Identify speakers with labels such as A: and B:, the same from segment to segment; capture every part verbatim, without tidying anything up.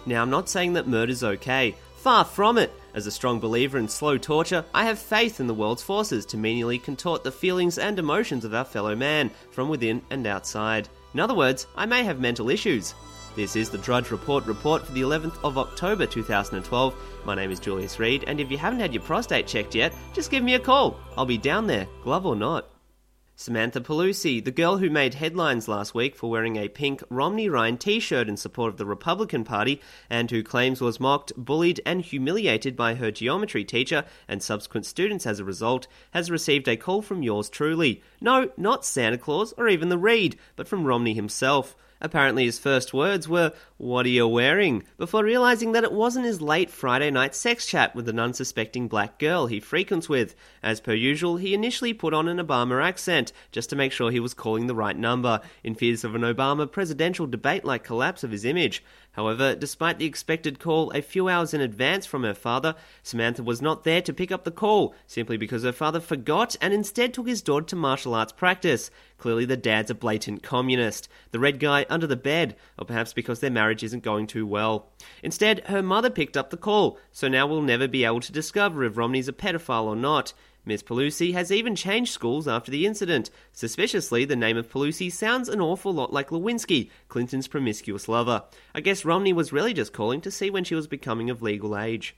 A: Now, I'm not saying that murder's okay. Far from it. As a strong believer in slow torture, I have faith in the world's forces to menially contort the feelings and emotions of our fellow man, from within and outside. In other words, I may have mental issues. This is the Drudge Report report for the eleventh of October two thousand twelve. My name is Julius Reed, and if you haven't had your prostate checked yet, just give me a call. I'll be down there, glove or not. Samantha Pelosi, the girl who made headlines last week for wearing a pink Romney-Ryan t-shirt in support of the Republican Party, and who claims was mocked, bullied and humiliated by her geometry teacher and subsequent students as a result, has received a call from yours truly. No, not Santa Claus or even the Reed, but from Romney himself. Apparently his first words were, "What are you wearing?" before realising that it wasn't his late Friday night sex chat with an unsuspecting black girl he frequents with. As per usual, he initially put on an Obama accent, just to make sure he was calling the right number, in fears of an Obama presidential debate-like collapse of his image. However, despite the expected call a few hours in advance from her father, Samantha was not there to pick up the call, simply because her father forgot and instead took his daughter to martial arts practice. Clearly the dad's a blatant communist, the red guy under the bed, or perhaps because their marriage isn't going too well. Instead, her mother picked up the call, so now we'll never be able to discover if Romney's a pedophile or not. Miss Pelosi has even changed schools after the incident. Suspiciously, the name of Pelosi sounds an awful lot like Lewinsky, Clinton's promiscuous lover. I guess Romney was really just calling to see when she was becoming of legal age.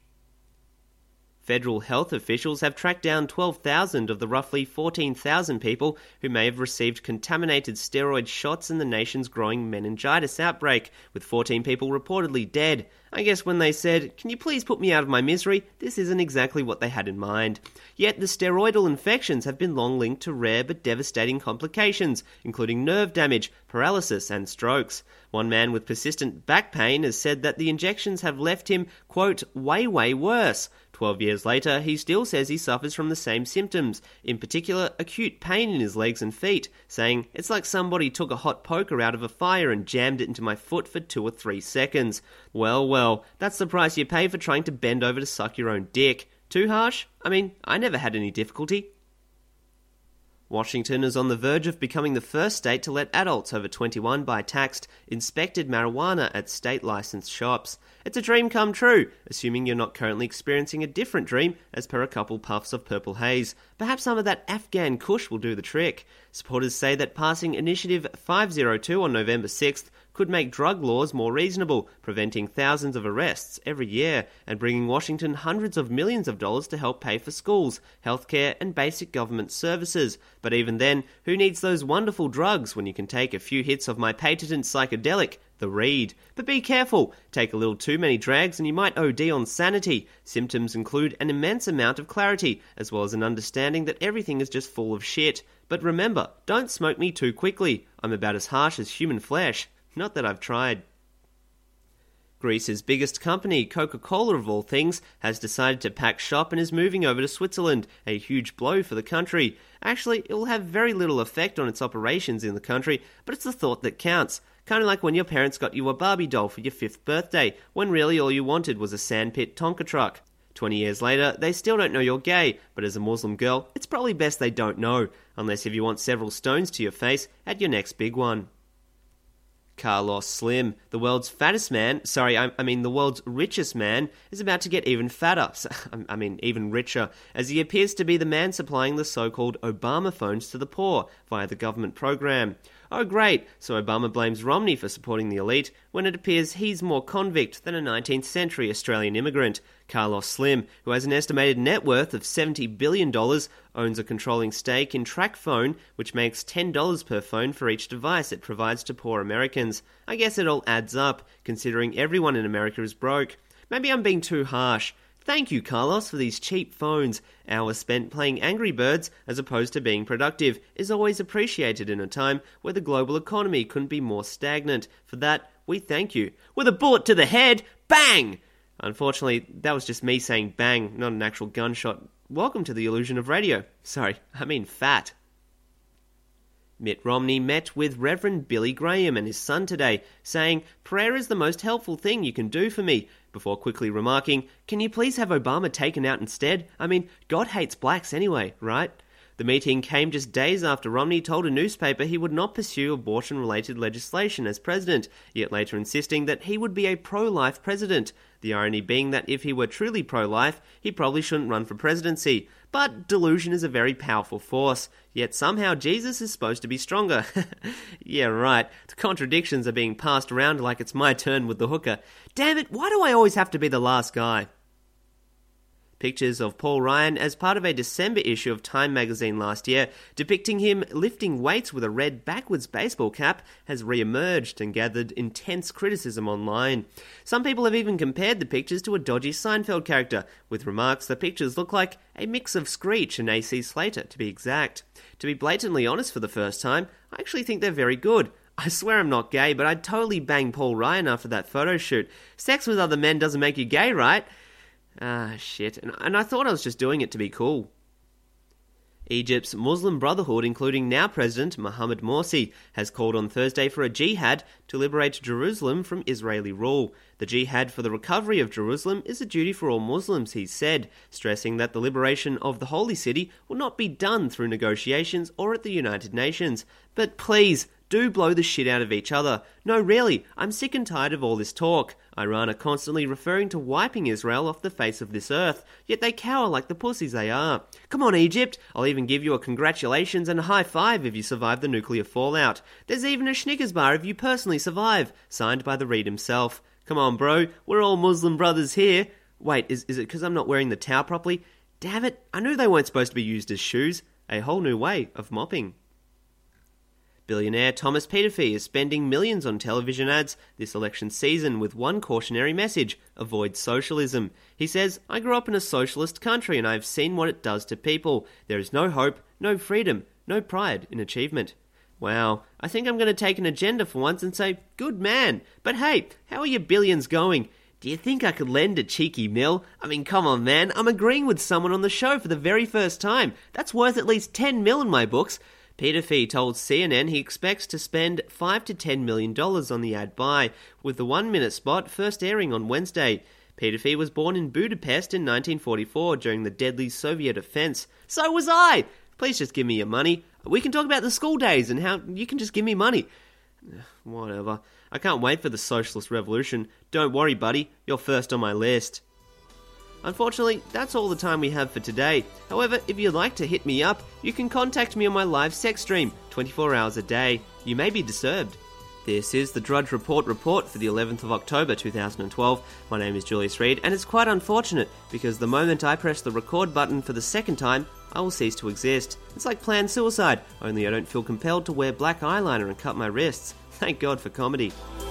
A: Federal health officials have tracked down twelve thousand of the roughly fourteen thousand people who may have received contaminated steroid shots in the nation's growing meningitis outbreak, with fourteen people reportedly dead. I guess when they said, "Can you please put me out of my misery?" this isn't exactly what they had in mind. Yet the steroidal infections have been long linked to rare but devastating complications, including nerve damage, paralysis and strokes. One man with persistent back pain has said that the injections have left him, quote, way, way worse. Twelve years later, he still says he suffers from the same symptoms, in particular acute pain in his legs and feet, saying, "It's like somebody took a hot poker out of a fire and jammed it into my foot for two or three seconds. Well, well, that's the price you pay for trying to bend over to suck your own dick. Too harsh? I mean, I never had any difficulty." Washington is on the verge of becoming the first state to let adults over twenty-one buy taxed, inspected marijuana at state-licensed shops. It's a dream come true, assuming you're not currently experiencing a different dream as per a couple puffs of purple haze. Perhaps some of that Afghan kush will do the trick. Supporters say that passing Initiative five oh two on November sixth could make drug laws more reasonable, preventing thousands of arrests every year, and bringing Washington hundreds of millions of dollars to help pay for schools, healthcare, and basic government services. But even then, who needs those wonderful drugs when you can take a few hits of my patented psychedelic, the Reed? But be careful, take a little too many drags and you might O D on sanity. Symptoms include an immense amount of clarity, as well as an understanding that everything is just full of shit. But remember, don't smoke me too quickly. I'm about as harsh as human flesh. Not that I've tried. Greece's biggest company, Coca-Cola of all things, has decided to pack shop and is moving over to Switzerland, a huge blow for the country. Actually, it will have very little effect on its operations in the country, but it's the thought that counts. Kind of like when your parents got you a Barbie doll for your fifth birthday, when really all you wanted was a sandpit Tonka truck. Twenty years later, they still don't know you're gay, but as a Muslim girl, it's probably best they don't know, unless if you want several stones to your face at your next big one. Carlos Slim, the world's fattest man, sorry, I, I mean the world's richest man, is about to get even fatter, I mean even richer, as he appears to be the man supplying the so-called Obama phones to the poor via the government program. Oh great, so Obama blames Romney for supporting the elite, when it appears he's more convict than a nineteenth century Australian immigrant. Carlos Slim, who has an estimated net worth of seventy billion dollars, owns a controlling stake in TracFone, which makes ten dollars per phone for each device it provides to poor Americans. I guess it all adds up, considering everyone in America is broke. Maybe I'm being too harsh. Thank you, Carlos, for these cheap phones. Hours spent playing Angry Birds as opposed to being productive is always appreciated in a time where the global economy couldn't be more stagnant. For that, we thank you. With a bullet to the head, bang! Unfortunately, that was just me saying bang, not an actual gunshot. Welcome to the illusion of radio. Sorry, I mean fat. Mitt Romney met with Reverend Billy Graham and his son today, saying, "Prayer is the most helpful thing you can do for me," before quickly remarking, "Can you please have Obama taken out instead? I mean, God hates blacks anyway, right?" The meeting came just days after Romney told a newspaper he would not pursue abortion-related legislation as president, yet later insisting that he would be a pro-life president. The irony being that if he were truly pro-life, he probably shouldn't run for presidency. But delusion is a very powerful force, yet somehow Jesus is supposed to be stronger. Yeah, right. The contradictions are being passed around like it's my turn with the hooker. Damn it, why do I always have to be the last guy? Pictures of Paul Ryan as part of a December issue of Time magazine last year, depicting him lifting weights with a red backwards baseball cap, has re-emerged and gathered intense criticism online. Some people have even compared the pictures to a dodgy Seinfeld character, with remarks the pictures look like a mix of Screech and A C Slater, to be exact. To be blatantly honest for the first time, I actually think they're very good. I swear I'm not gay, but I'd totally bang Paul Ryan after that photo shoot. Sex with other men doesn't make you gay, right? Ah, shit. And, and I thought I was just doing it to be cool. Egypt's Muslim Brotherhood, including now President Mohamed Morsi, has called on Thursday for a jihad to liberate Jerusalem from Israeli rule. The jihad for the recovery of Jerusalem is a duty for all Muslims, he said, stressing that the liberation of the holy city will not be done through negotiations or at the United Nations. But please, do blow the shit out of each other. No, really, I'm sick and tired of all this talk. Iran are constantly referring to wiping Israel off the face of this earth, yet they cower like the pussies they are. Come on, Egypt, I'll even give you a congratulations and a high five if you survive the nuclear fallout. There's even a Snickers bar if you personally survive, signed by the Reed himself. Come on, bro, we're all Muslim brothers here. Wait, is, is it because I'm not wearing the towel properly? Damn it, I knew they weren't supposed to be used as shoes. A whole new way of mopping. Billionaire Thomas Peterfy is spending millions on television ads this election season with one cautionary message: avoid socialism. He says, I grew up in a socialist country and I've seen what it does to people. There is no hope, no freedom, no pride in achievement. Wow, I think I'm going to take an agenda for once and say, good man. But hey, how are your billions going? Do you think I could lend a cheeky mil? I mean, come on, man. I'm agreeing with someone on the show for the very first time. That's worth at least ten mil in my books. Peterfy told C N N he expects to spend five to ten million dollars on the ad buy, with the one-minute spot first airing on Wednesday. Peterfy was born in Budapest in nineteen forty-four during the deadly Soviet offence. So was I! Please just give me your money. We can talk about the school days and how you can just give me money. Whatever. I can't wait for the socialist revolution. Don't worry, buddy. You're first on my list. Unfortunately, that's all the time we have for today. However, if you'd like to hit me up, you can contact me on my live sex stream, twenty-four hours a day. You may be disturbed. This is the Drudge Report report for the eleventh of October two thousand twelve. My name is Julius Reed, and it's quite unfortunate because the moment I press the record button for the second time, I will cease to exist. It's like planned suicide, only I don't feel compelled to wear black eyeliner and cut my wrists. Thank God for comedy.